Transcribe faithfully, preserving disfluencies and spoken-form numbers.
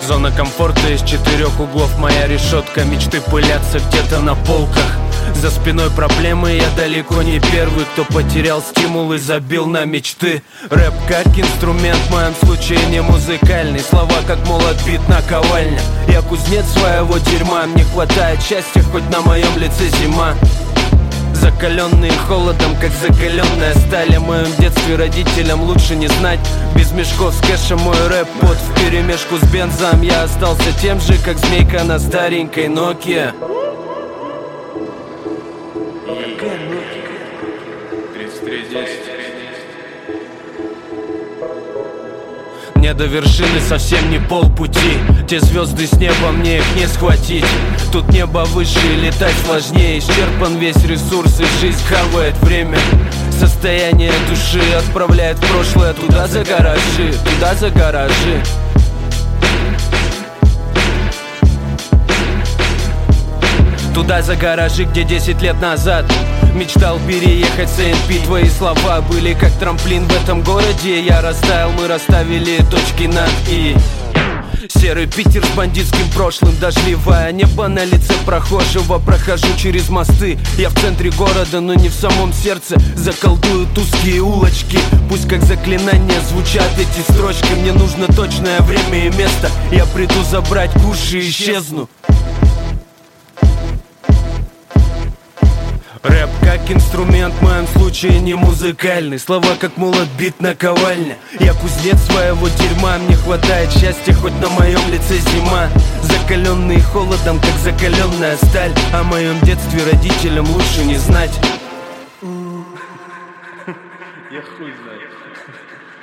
Зона комфорта из четырех углов, моя решетка. Мечты пылятся где-то на полках. За спиной проблемы, я далеко не первый, кто потерял стимул и забил на мечты. Рэп как инструмент, в моем случае не музыкальный. Слова как молот, бит наковальня. Я кузнец своего дерьма, мне хватает счастья, хоть на моем лице зима. Закаленные холодом, как закаленная сталь. О моем детстве родителям лучше не знать. Без мешков с кэшем мой рэп под вперемешку с бензом. Я остался тем же, как змейка на старенькой Nokia. тридцать три десять. Мне до вершины совсем не полпути. Те звезды с неба, мне их не схватить. Тут небо выше и летать сложнее. Исчерпан весь ресурс и жизнь хавает время. Состояние души отправляет в прошлое. Туда за гаражи, туда за гаражи. Туда за гаражи, где десять лет назад мечтал переехать с эн пи. Твои слова были как трамплин в этом городе. Я растаял, мы расставили точки над «и». Серый Питер с бандитским прошлым, дождливое небо на лице прохожего. Прохожу через мосты, я в центре города, но не в самом сердце. Заколдуют узкие улочки, пусть как заклинания звучат эти строчки. Мне нужно точное время и место, я приду забрать куш и исчезну. Рэп как инструмент, в моем случае не музыкальный. Слова как молот, бит наковальня. Я кузнец своего дерьма, мне хватает счастья, хоть на моем лице зима. Закаленный холодом, как закаленная сталь. О моем детстве родителям лучше не знать. Я хуй знаю.